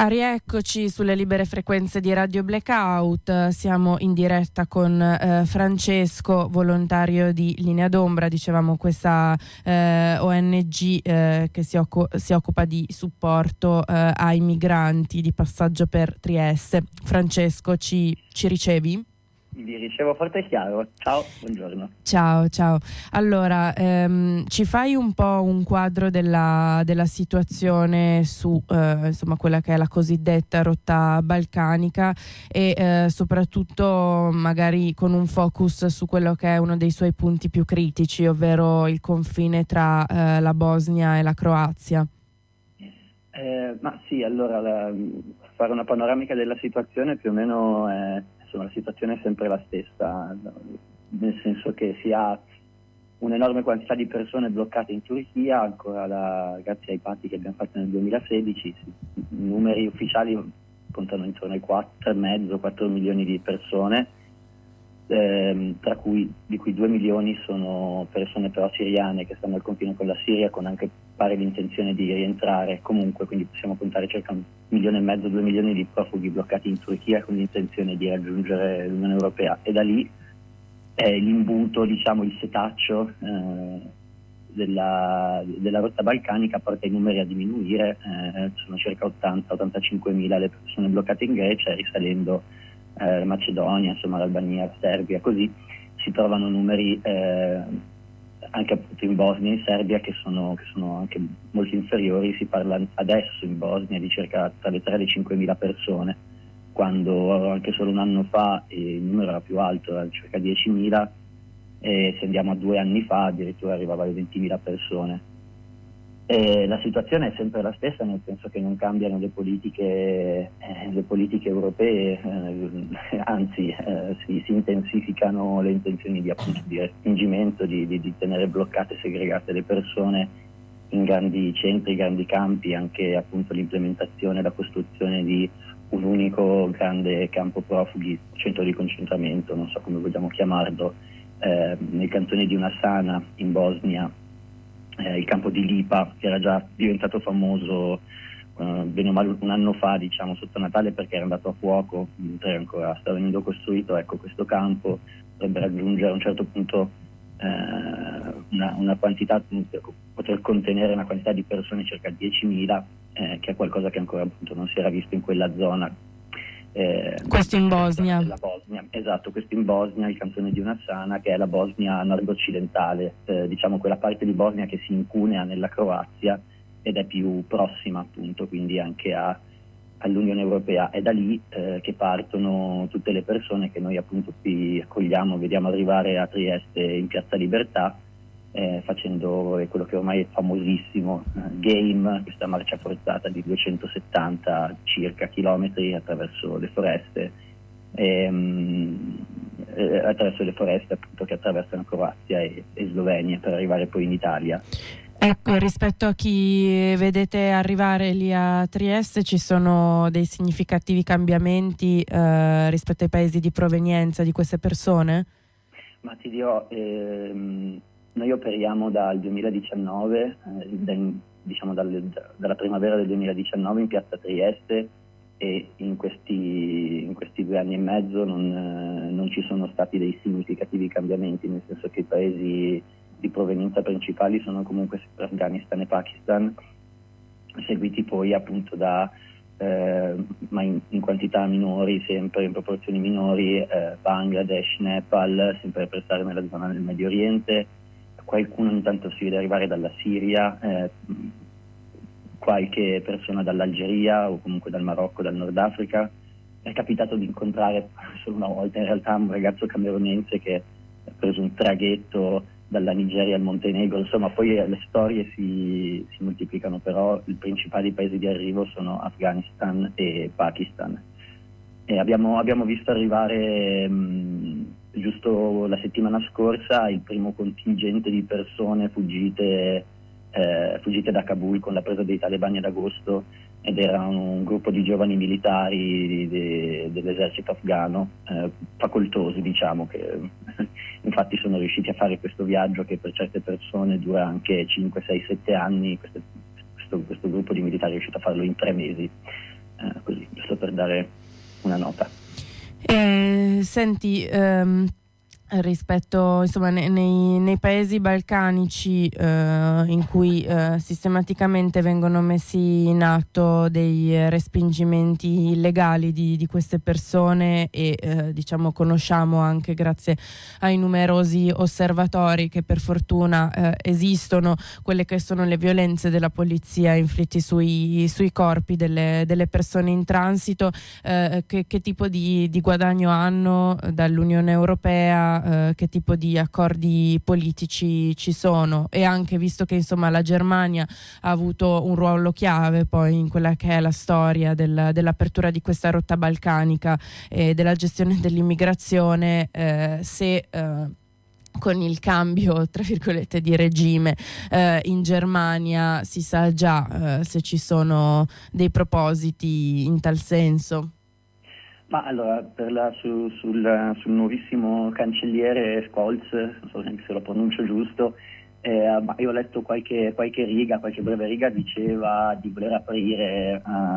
Rieccoci sulle libere frequenze di Radio Blackout. Siamo in diretta con Francesco, volontario di Linea d'Ombra, dicevamo questa ONG che si occupa di supporto ai migranti di passaggio per Trieste. Francesco, ci ricevi? Vi ricevo forte e chiaro. Ciao, buongiorno. Ciao. Allora, ci fai un po' un quadro della situazione su insomma quella che è la cosiddetta rotta balcanica e soprattutto magari con un focus su quello che è uno dei suoi punti più critici, ovvero il confine tra la Bosnia e la Croazia. Ma sì, allora fare una panoramica della situazione più o meno la situazione è sempre la stessa, nel senso che si ha un'enorme quantità di persone bloccate in Turchia, ancora grazie ai patti che abbiamo fatto nel 2016, i numeri ufficiali contano intorno ai 4,5-4 milioni di persone, di cui 2 milioni sono persone però siriane che stanno al confine con la Siria, con anche pare l'intenzione di rientrare comunque, quindi possiamo contare circa 1,5 milioni, 2 milioni di profughi bloccati in Turchia con l'intenzione di raggiungere l'Unione Europea, e da lì è l'imbuto, diciamo il setaccio della rotta balcanica porta i numeri a diminuire, sono circa 80-85 mila le persone bloccate in Grecia, risalendo la Macedonia, insomma l'Albania, la Serbia, così si trovano numeri anche appunto in Bosnia e in Serbia che sono anche molto inferiori. Si parla adesso in Bosnia di circa tra le 3 e le 5 mila persone, quando anche solo un anno fa il numero era più alto, era circa 10.000, e se andiamo a 2 anni fa addirittura arrivava alle 20.000 persone. La situazione è sempre la stessa, nel senso che non cambiano le politiche europee, anzi si intensificano le intenzioni di respingimento, di tenere bloccate e segregate le persone in grandi centri, grandi campi, anche appunto l'implementazione e la costruzione di un unico grande campo profughi, centro di concentramento, non so come vogliamo chiamarlo, nel cantone di Unasana in Bosnia. Il campo di Lipa, che era già diventato famoso bene o male un anno fa, diciamo sotto Natale, perché era andato a fuoco mentre ancora stava venendo costruito. Ecco, questo campo dovrebbe raggiungere a un certo punto una quantità, poter contenere una quantità di persone circa 10.000, che è qualcosa che ancora appunto non si era visto in quella zona. Questo in Bosnia. Esatto, questo in Bosnia, il cantone di Unasana, che è la Bosnia nord-occidentale, diciamo quella parte di Bosnia che si incunea nella Croazia ed è più prossima appunto quindi anche all'Unione Europea. È da lì che partono tutte le persone che noi appunto qui accogliamo, vediamo arrivare a Trieste in Piazza Libertà, facendo quello che ormai è famosissimo, Game, questa marcia forzata di 270 circa chilometri attraverso le foreste, appunto che attraversano Croazia e Slovenia per arrivare poi in Italia. Ecco, rispetto a chi vedete arrivare lì a Trieste, ci sono dei significativi cambiamenti rispetto ai paesi di provenienza di queste persone? Ma ti dirò, noi operiamo dal 2019, dalla primavera del 2019 in piazza Trieste, e in questi 2 anni e mezzo non ci sono stati dei significativi cambiamenti, nel senso che i paesi di provenienza principali sono comunque sempre Afghanistan e Pakistan, seguiti poi appunto ma in quantità minori, sempre in proporzioni minori, Bangladesh, Nepal, sempre per stare nella zona del Medio Oriente. Qualcuno intanto si vede arrivare dalla Siria, qualche persona dall'Algeria o comunque dal Marocco, dal Nord Africa. È capitato di incontrare solo una volta in realtà un ragazzo camerunense che ha preso un traghetto dalla Nigeria al Montenegro. Insomma, poi le storie si moltiplicano, però i principali paesi di arrivo sono Afghanistan e Pakistan. E abbiamo visto arrivare giusto la settimana scorsa il primo contingente di persone fuggite da Kabul con la presa dei talebani ad agosto, ed era un gruppo di giovani militari dell'esercito afghano, facoltosi, diciamo, che infatti sono riusciti a fare questo viaggio che per certe persone dura anche 5, 6, 7 anni. Questo gruppo di militari è riuscito a farlo in 3 mesi. dare una nota. Senti, rispetto insomma nei paesi balcanici in cui sistematicamente vengono messi in atto dei respingimenti illegali di queste persone e diciamo conosciamo anche grazie ai numerosi osservatori che per fortuna esistono quelle che sono le violenze della polizia inflitti sui corpi delle persone in transito, che tipo di guadagno hanno dall'Unione Europea, che tipo di accordi politici ci sono, e anche visto che insomma la Germania ha avuto un ruolo chiave poi in quella che è la storia dell'apertura di questa rotta balcanica e della gestione dell'immigrazione, se con il cambio tra virgolette di regime in Germania si sa già se ci sono dei propositi in tal senso. Ma allora, sul nuovissimo cancelliere Scholz, non so neanche se lo pronuncio giusto, io ho letto qualche breve riga, diceva di voler aprire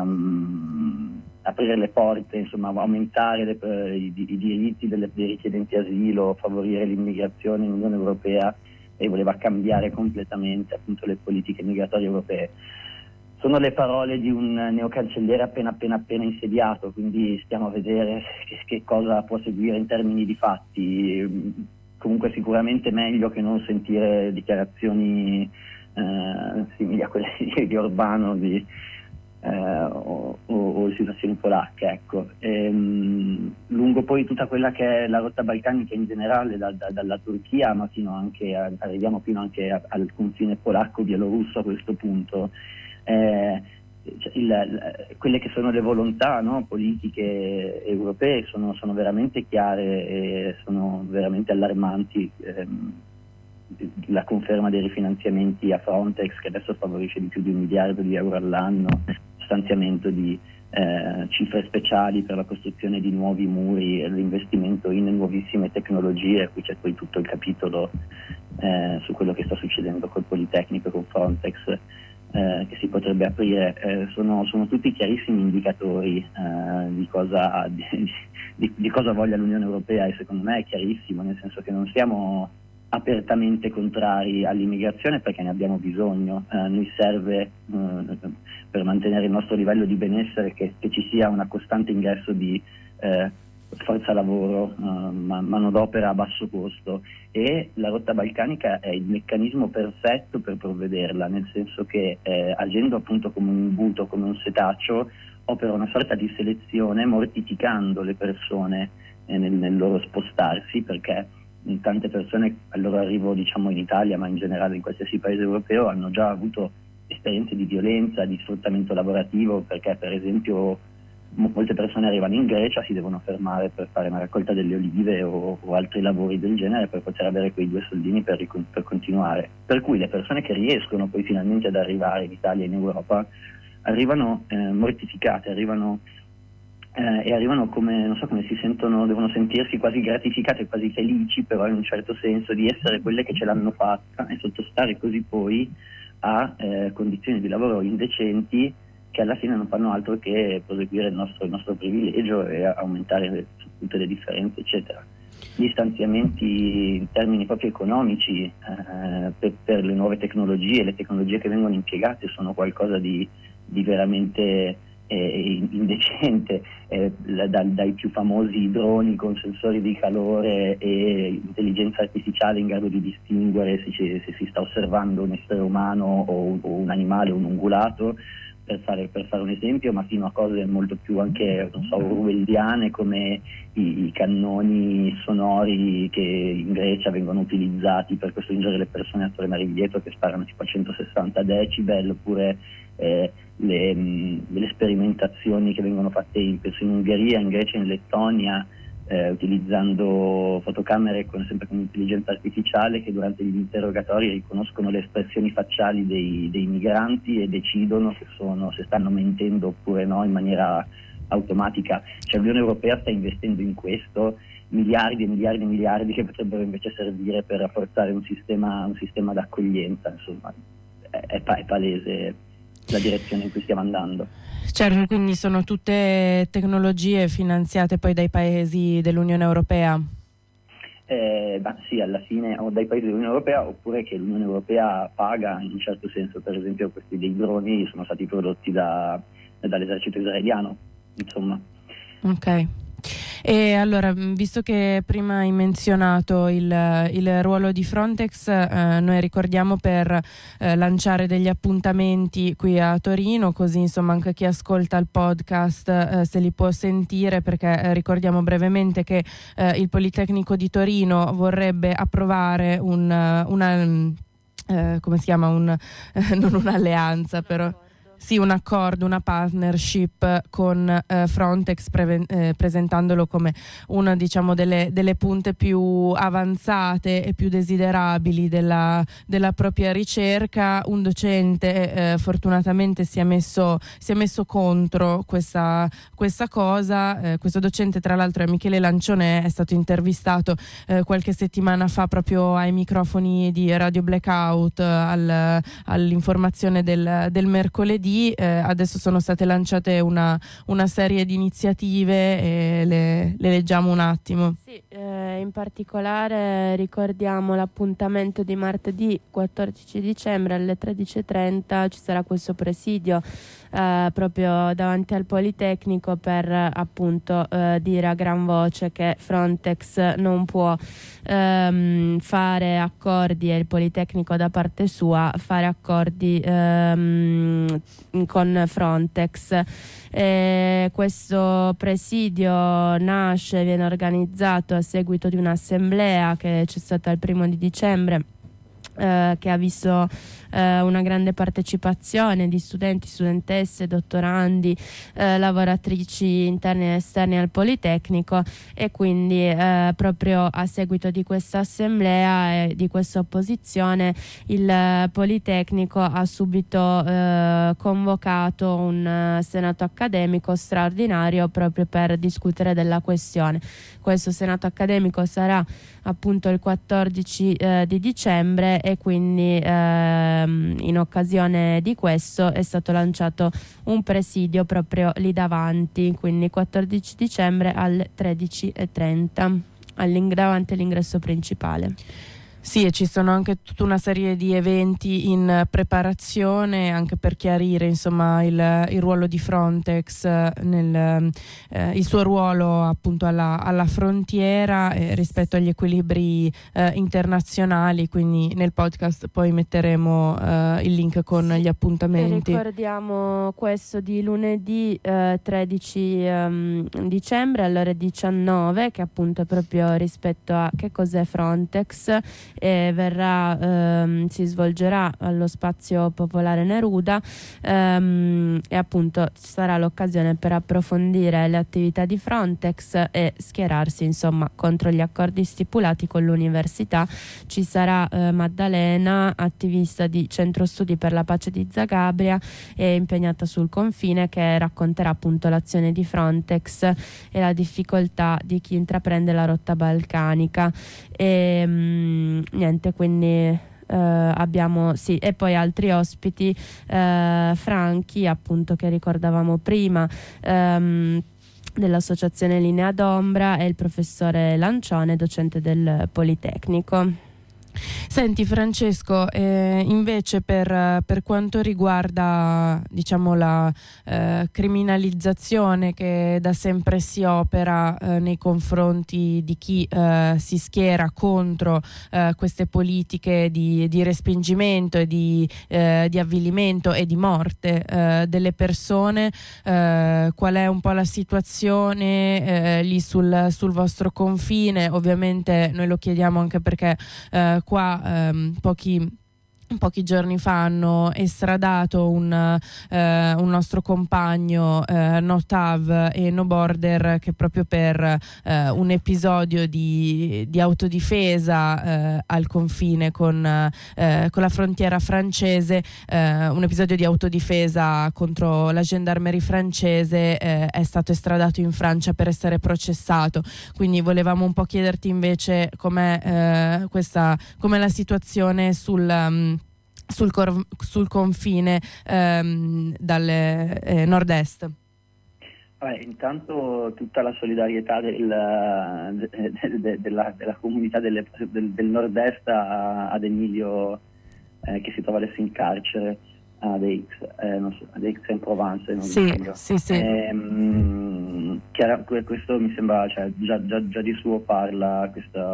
le porte, insomma, aumentare i diritti dei richiedenti asilo, favorire l'immigrazione in Unione Europea, e voleva cambiare completamente appunto le politiche migratorie europee. Sono le parole di un neocancelliere appena insediato, quindi stiamo a vedere che cosa può seguire in termini di fatti. Comunque sicuramente meglio che non sentire dichiarazioni simili a quelle di Orbano o situazioni polacche, ecco. Lungo poi tutta quella che è la rotta balcanica in generale, dalla Turchia ma arriviamo fino anche al confine polacco-bielorusso a questo punto. Quelle che sono le volontà, no, politiche europee sono veramente chiare e sono veramente allarmanti. La conferma dei rifinanziamenti a Frontex, che adesso favorisce di più di 1 miliardo di euro all'anno, stanziamento di cifre speciali per la costruzione di nuovi muri, l'investimento in nuovissime tecnologie. Qui c'è poi tutto il capitolo su quello che sta succedendo col Politecnico e con Frontex, che si potrebbe aprire. Sono tutti chiarissimi indicatori di cosa voglia l'Unione Europea, e secondo me è chiarissimo, nel senso che non siamo apertamente contrari all'immigrazione perché ne abbiamo bisogno. Noi serve per mantenere il nostro livello di benessere che ci sia un costante ingresso di forza lavoro, manodopera a basso costo, e la rotta balcanica è il meccanismo perfetto per provvederla, nel senso che agendo appunto come un imbuto, come un setaccio, opera una sorta di selezione mortificando le persone nel loro spostarsi, perché tante persone al loro arrivo, diciamo, in Italia, ma in generale in qualsiasi paese europeo, hanno già avuto esperienze di violenza, di sfruttamento lavorativo, perché per esempio molte persone arrivano in Grecia, si devono fermare per fare una raccolta delle olive o altri lavori del genere per poter avere quei 2 soldini per continuare. Per cui le persone che riescono poi finalmente ad arrivare in Italia e in Europa arrivano mortificate, arrivano come, non so come si sentono, devono sentirsi quasi gratificate, quasi felici, però in un certo senso, di essere quelle che ce l'hanno fatta e sottostare così poi a condizioni di lavoro indecenti, che alla fine non fanno altro che proseguire il nostro privilegio e aumentare tutte le differenze, eccetera. Gli stanziamenti in termini proprio economici per le nuove tecnologie, le tecnologie che vengono impiegate sono qualcosa di veramente indecente, dai più famosi droni con sensori di calore e intelligenza artificiale in grado di distinguere se si sta osservando un essere umano o un animale, un ungulato, per fare un esempio, ma fino a cose molto più anche, non so, orwelliane, come i cannoni sonori che in Grecia vengono utilizzati per costringere le persone a tornare indietro, che sparano tipo a 160 decibel, oppure le sperimentazioni che vengono fatte in Ungheria, in Grecia, in Lettonia, utilizzando fotocamere sempre con intelligenza artificiale, che durante gli interrogatori riconoscono le espressioni facciali dei migranti e decidono se stanno mentendo oppure no in maniera automatica. Cioè l'Unione Europea sta investendo in questo miliardi e miliardi e miliardi, che potrebbero invece servire per rafforzare un sistema d'accoglienza. Insomma, è palese la direzione in cui stiamo andando. Certo, quindi sono tutte tecnologie finanziate poi dai paesi dell'Unione Europea? Sì, alla fine o dai paesi dell'Unione Europea, oppure che l'Unione Europea paga in un certo senso. Per esempio questi dei droni sono stati prodotti dall'esercito israeliano, insomma. Ok. E allora, visto che prima hai menzionato il ruolo di Frontex, noi ricordiamo per lanciare degli appuntamenti qui a Torino, così insomma anche chi ascolta il podcast se li può sentire, perché ricordiamo brevemente che il Politecnico di Torino vorrebbe approvare come si chiama? Non un'alleanza, però. Sì, un accordo, una partnership con Frontex, presentandolo come una, diciamo, delle punte più avanzate e più desiderabili della propria ricerca. Un docente fortunatamente si è messo contro questa cosa. Questo docente, tra l'altro, è Michele Lancione, è stato intervistato qualche settimana fa proprio ai microfoni di Radio Blackout all'informazione del mercoledì. Adesso sono state lanciate una serie di iniziative e le leggiamo un attimo. Sì, in particolare ricordiamo l'appuntamento di martedì 14 dicembre alle 13:30. Ci sarà questo presidio proprio davanti al Politecnico per appunto dire a gran voce che Frontex non può fare accordi, e il Politecnico da parte sua fare accordi con Frontex. Questo presidio viene organizzato a seguito di un'assemblea che c'è stata il 1° di dicembre, che ha visto una grande partecipazione di studenti, studentesse, dottorandi, lavoratrici interne e esterne al Politecnico, e quindi proprio a seguito di questa assemblea e di questa opposizione il Politecnico ha subito convocato un senato accademico straordinario proprio per discutere della questione. Questo senato accademico sarà appunto il 14 di dicembre, e quindi in occasione di questo è stato lanciato un presidio proprio lì davanti, quindi 14 dicembre alle 13:30 davanti all'ingresso principale. Sì, e ci sono anche tutta una serie di eventi in preparazione, anche per chiarire insomma il ruolo di Frontex, il suo ruolo appunto alla frontiera rispetto agli equilibri internazionali. Quindi nel podcast poi metteremo il link con gli appuntamenti. E ricordiamo questo di lunedì 13 dicembre alle ore 19, che appunto è proprio rispetto a che cos'è Frontex, e si svolgerà allo Spazio Popolare Neruda, e appunto sarà l'occasione per approfondire le attività di Frontex e schierarsi insomma contro gli accordi stipulati con l'università. Ci sarà Maddalena, attivista di Centro Studi per la Pace di Zagabria e impegnata sul confine, che racconterà appunto l'azione di Frontex e la difficoltà di chi intraprende la rotta balcanica. E niente, quindi abbiamo e poi altri ospiti, Franchi appunto, che ricordavamo prima, dell'associazione Linea d'Ombra, e il professore Lancione, docente del Politecnico. Senti Francesco, invece per quanto riguarda diciamo la criminalizzazione che da sempre si opera nei confronti di chi si schiera contro queste politiche di respingimento e di avvilimento e di morte delle persone, qual è un po' la situazione lì sul vostro confine? Ovviamente noi lo chiediamo anche perché qua pochi giorni fa hanno estradato un nostro compagno, No TAV e No Border, che proprio per un episodio di autodifesa al confine con la frontiera francese, un episodio di autodifesa contro la gendarmerie francese, è stato estradato in Francia per essere processato. Quindi volevamo un po' chiederti invece com'è la situazione sul confine dal nord-est? Intanto tutta la solidarietà della comunità del nord-est ad Emilio che si trova adesso in carcere ad Aix in Provence. Questo mi sembra, cioè, già di suo parla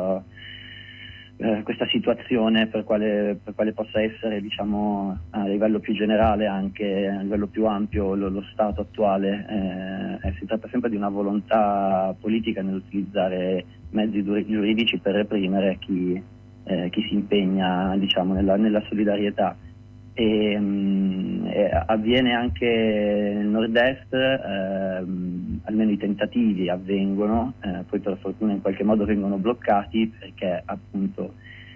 questa situazione per quale possa essere, diciamo, a livello più generale, anche a livello più ampio, lo stato attuale. Si tratta sempre di una volontà politica nell'utilizzare mezzi giuridici per reprimere chi si impegna, diciamo, nella solidarietà. Avviene anche nel nord-est, almeno i tentativi avvengono, poi per fortuna in qualche modo vengono bloccati, perché appunto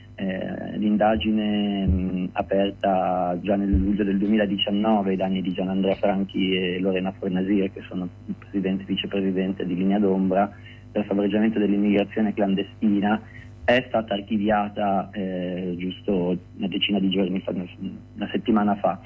l'indagine aperta già nel luglio del 2019 ai danni di Gianandrea Franchi e Lorena Fornasir, che sono il presidente e vicepresidente di Linea d'Ombra per favoreggiamento dell'immigrazione clandestina, è stata archiviata giusto una decina di giorni fa, una settimana fa.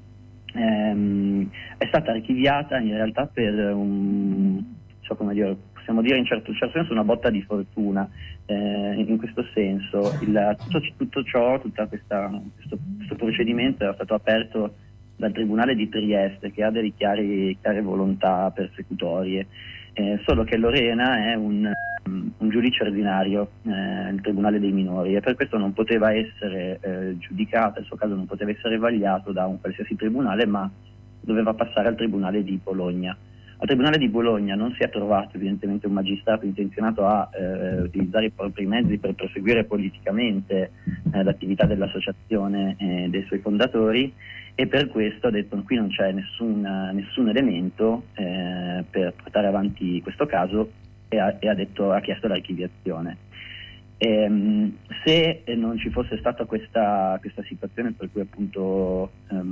È stata archiviata in realtà per possiamo dire in certo senso una botta di fortuna. In questo senso tutto questo procedimento era stato aperto dal Tribunale di Trieste, che ha delle chiare volontà persecutorie, solo che Lorena è un giudice ordinario, il Tribunale dei minori, e per questo non poteva essere giudicata, il suo caso non poteva essere vagliato da un qualsiasi tribunale, ma doveva passare al Tribunale di Bologna. Al Tribunale di Bologna non si è trovato evidentemente un magistrato intenzionato a utilizzare i propri mezzi per proseguire politicamente l'attività dell'associazione e dei suoi fondatori, e per questo ha detto: qui non c'è nessun elemento per portare avanti questo caso, e ha chiesto l'archiviazione. Se non ci fosse stata questa situazione, per cui appunto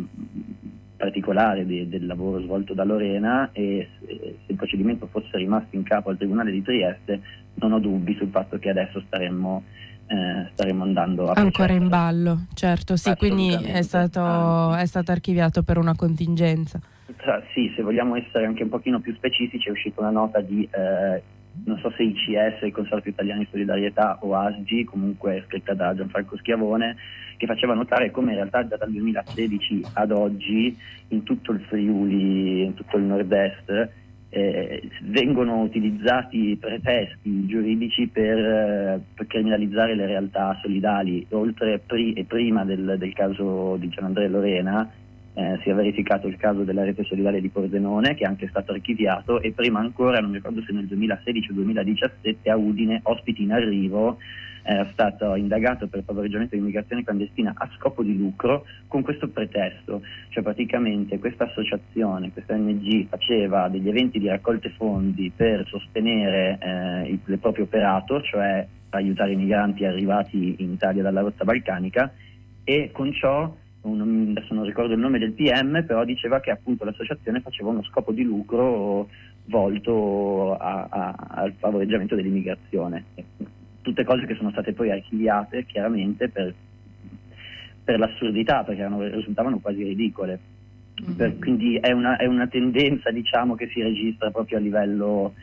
particolare del lavoro svolto da Lorena, e se il procedimento fosse rimasto in capo al Tribunale di Trieste, non ho dubbi sul fatto che adesso staremmo andando a ancora in ballo. Certo, sì, quindi è stato archiviato per una contingenza. Sì, se vogliamo essere anche un pochino più specifici, è uscita una nota di non so se ICS, il Consorzio Italiano di Solidarietà, o ASGI, comunque scritta da Gianfranco Schiavone, che faceva notare come in realtà già dal 2016 ad oggi in tutto il Friuli, in tutto il nord-est, vengono utilizzati pretesti giuridici per criminalizzare le realtà solidali. Oltre e prima del caso di Gianandrea e Lorena, si è verificato il caso della rete solidale di Pordenone, che è anche stato archiviato, e prima ancora, non mi ricordo se nel 2016 o 2017, a Udine, ospiti in arrivo, era stato indagato per favoreggiamento dell'immigrazione clandestina a scopo di lucro, con questo pretesto. Cioè praticamente questa associazione, questa ONG, faceva degli eventi di raccolte fondi per sostenere il proprio operato, cioè aiutare i migranti arrivati in Italia dalla rotta balcanica, e con ciò, adesso non ricordo il nome del PM, però diceva che appunto l'associazione faceva uno scopo di lucro volto al favoreggiamento dell'immigrazione. Tutte cose che sono state poi archiviate chiaramente per l'assurdità, perché risultavano quasi ridicole. Quindi è una tendenza, diciamo, che si registra proprio a livello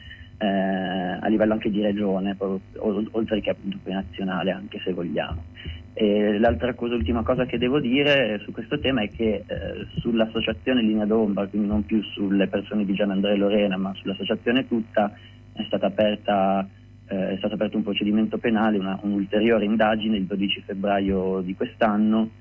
anche di regione, oltre che appunto poi nazionale, anche se vogliamo. L'ultima cosa che devo dire su questo tema è che sull'associazione Linea d'Ombra, quindi non più sulle persone di Gianandrea e Lorena, ma sull'associazione tutta, è stato aperto un procedimento penale, un'ulteriore indagine il 12 febbraio di quest'anno,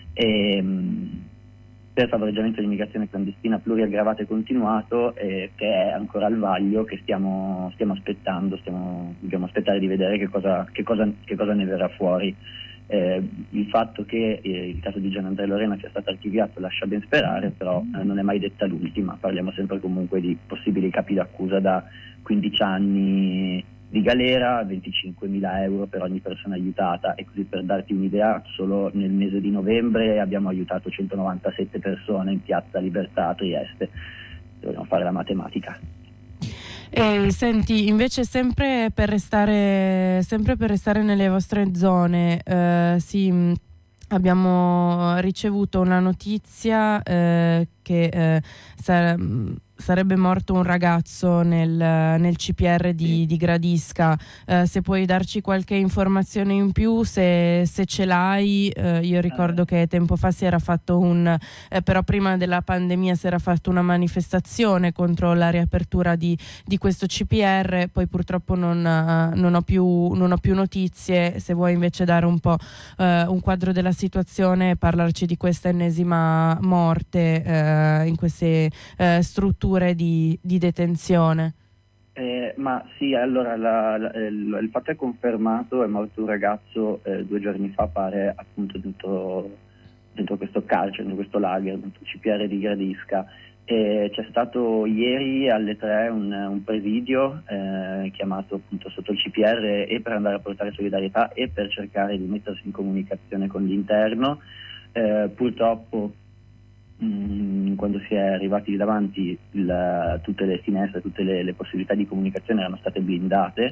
per favoreggiamento dell'immigrazione clandestina pluriaggravata e continuato, che è ancora al vaglio, che stiamo aspettando, dobbiamo aspettare di vedere che cosa ne verrà fuori. Il fatto che il caso di Gianandrea e Lorena sia stato archiviato lascia ben sperare, però non è mai detta l'ultima. Parliamo sempre comunque di possibili capi d'accusa da 15 anni di galera, 25.000 euro per ogni persona aiutata, e così per darti un'idea, solo nel mese di novembre abbiamo aiutato 197 persone in Piazza Libertà a Trieste. Dobbiamo fare la matematica. Senti, invece sempre per restare nelle vostre zone, si abbiamo ricevuto una notizia che sarebbe morto un ragazzo nel CPR di Gradisca. Se puoi darci qualche informazione in più, se ce l'hai. Io ricordo che tempo fa si era fatto però prima della pandemia si era fatto una manifestazione contro la riapertura di questo CPR, poi purtroppo non ho più notizie. Se vuoi invece dare un po' un quadro della situazione e parlarci di questa ennesima morte in queste strutture di detenzione. Ma sì, allora il fatto è confermato, è morto un ragazzo 2 giorni fa, pare, appunto dentro questo carcere, dentro questo lager, dentro il CPR di Gradisca. C'è stato ieri alle 3 un presidio chiamato appunto sotto il CPR, e per andare a portare solidarietà e per cercare di mettersi in comunicazione con l'interno. Purtroppo quando si è arrivati lì davanti tutte le finestre, tutte le possibilità di comunicazione erano state blindate,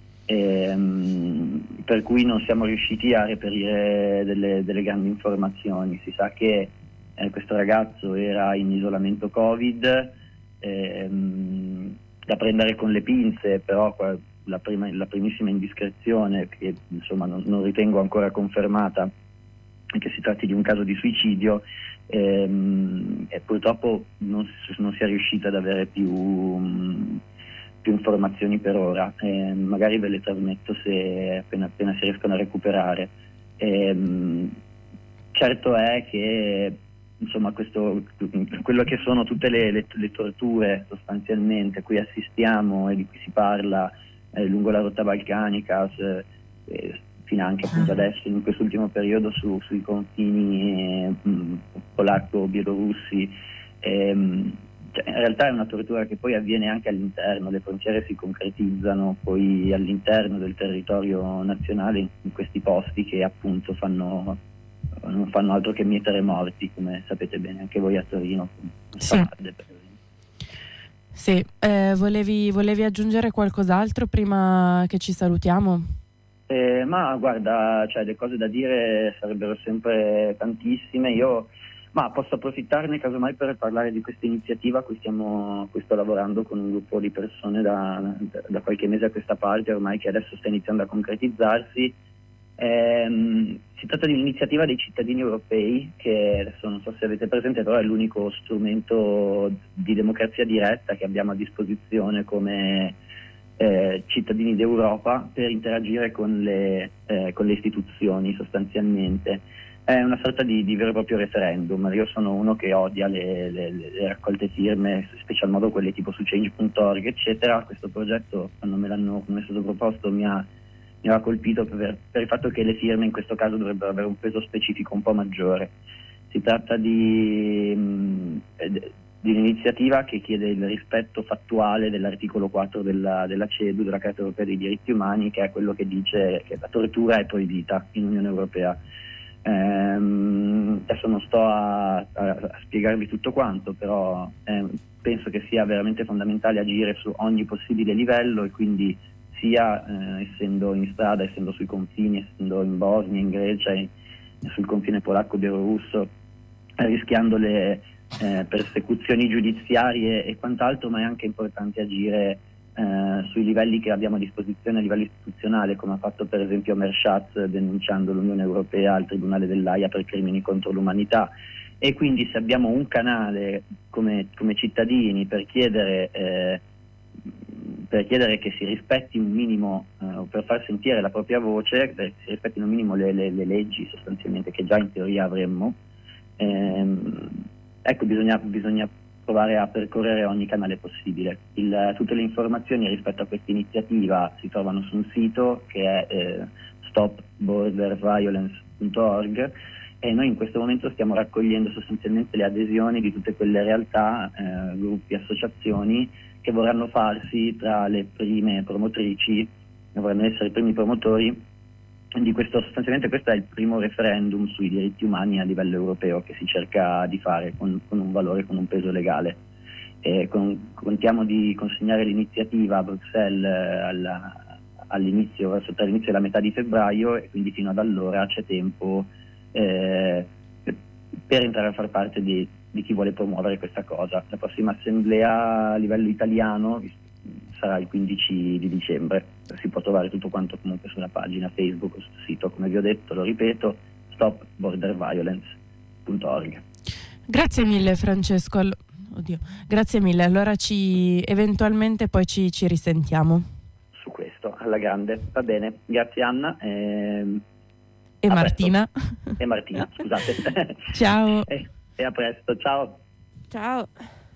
per cui non siamo riusciti a reperire delle grandi informazioni. Si sa che questo ragazzo era in isolamento Covid, da prendere con le pinze, però la primissima indiscrezione, che insomma non ritengo ancora confermata, che si tratti di un caso di suicidio, e purtroppo non si è riuscita ad avere più informazioni per ora. Magari ve le trasmetto se appena si riescono a recuperare. Certo è che insomma quello che sono tutte le torture sostanzialmente cui assistiamo e di cui si parla lungo la rotta balcanica, fino anche appunto adesso in quest'ultimo periodo sui confini polacco-bielorussi, cioè, in realtà è una tortura che poi avviene anche all'interno, le frontiere si concretizzano poi all'interno del territorio nazionale, in questi posti che appunto non fanno altro che mietere morti, come sapete bene anche voi a Torino. Sì. Sì. Volevi aggiungere qualcos'altro prima che ci salutiamo? Ma guarda, cioè, le cose da dire sarebbero sempre tantissime. Ma posso approfittarne casomai per parlare di questa iniziativa a cui sto lavorando con un gruppo di persone da qualche mese a questa parte ormai, che adesso sta iniziando a concretizzarsi. Si tratta di un'iniziativa dei cittadini europei, che adesso non so se avete presente, però è l'unico strumento di democrazia diretta che abbiamo a disposizione come cittadini d'Europa per interagire con le istituzioni sostanzialmente. È una sorta di vero e proprio referendum. Io sono uno che odia le raccolte firme, special modo quelle tipo su change.org eccetera. Questo progetto, quando me è stato proposto, mi aveva colpito per il fatto che le firme in questo caso dovrebbero avere un peso specifico un po' maggiore. Si tratta di un'iniziativa che chiede il rispetto fattuale dell'articolo 4 della CEDU, della Carta Europea dei Diritti Umani, che è quello che dice che la tortura è proibita in Unione Europea. Adesso non sto a spiegarvi tutto quanto, però penso che sia veramente fondamentale agire su ogni possibile livello, e quindi sia essendo in strada, essendo sui confini, essendo in Bosnia, in Grecia, sul confine polacco-bielorusso, rischiando le persecuzioni giudiziarie e quant'altro, ma è anche importante agire sui livelli che abbiamo a disposizione a livello istituzionale, come ha fatto per esempio Merschatz denunciando l'Unione Europea al Tribunale dell'Aia per crimini contro l'umanità. E quindi se abbiamo un canale come cittadini per chiedere che si rispetti un minimo, per far sentire la propria voce, perché si rispettino un minimo le leggi sostanzialmente che già in teoria avremmo, ecco, bisogna provare a percorrere ogni canale possibile. Tutte le informazioni rispetto a questa iniziativa si trovano su un sito che è stopborderviolence.org, e noi in questo momento stiamo raccogliendo sostanzialmente le adesioni di tutte quelle realtà, gruppi, associazioni che vorranno farsi tra le prime promotrici, vorranno essere i primi promotori di questo. Sostanzialmente questo è il primo referendum sui diritti umani a livello europeo che si cerca di fare con un valore, con un peso legale. Contiamo di consegnare l'iniziativa a Bruxelles all'inizio della metà di febbraio, e quindi fino ad allora c'è tempo per entrare a far parte di chi vuole promuovere questa cosa. La prossima assemblea a livello italiano sarà il 15 di dicembre. Si può trovare tutto quanto comunque sulla pagina Facebook o sul sito, come vi ho detto, lo ripeto, stopborderviolence.org. Grazie mille Francesco. Oddio, grazie mille. Allora eventualmente poi ci risentiamo. Su questo, alla grande. Va bene. Grazie Anna. E Martina. E Martina, scusate. Ciao. E a presto, ciao. Ciao.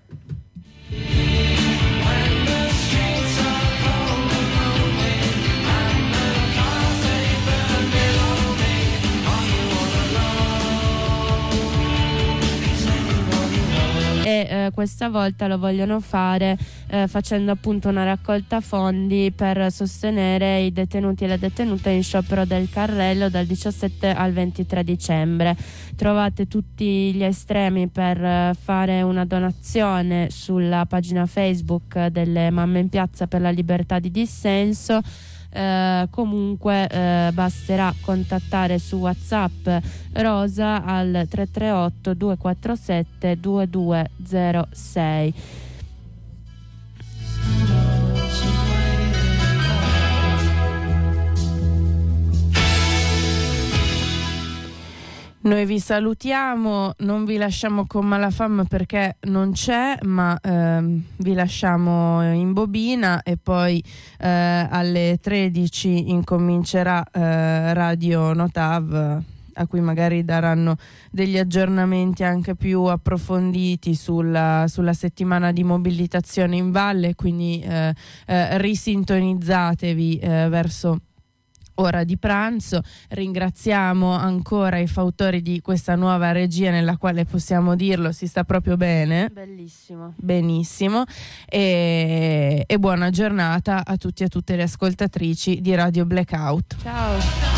E questa volta lo vogliono fare facendo appunto una raccolta fondi per sostenere i detenuti e le detenute in sciopero del carrello dal 17 al 23 dicembre. Trovate tutti gli estremi per fare una donazione sulla pagina Facebook delle Mamme in Piazza per la Libertà di Dissenso. Comunque basterà contattare su WhatsApp Rosa al 338 247 2206. Noi vi salutiamo, non vi lasciamo con Malafam perché non c'è, ma vi lasciamo in bobina e poi alle 13 incomincerà Radio Notav, a cui magari daranno degli aggiornamenti anche più approfonditi sulla settimana di mobilitazione in valle, quindi risintonizzatevi verso ora di pranzo. Ringraziamo ancora i fautori di questa nuova regia, nella quale possiamo dirlo si sta proprio bene, Bellissimo, benissimo, e buona giornata a tutti e a tutte le ascoltatrici di Radio Blackout. ciao.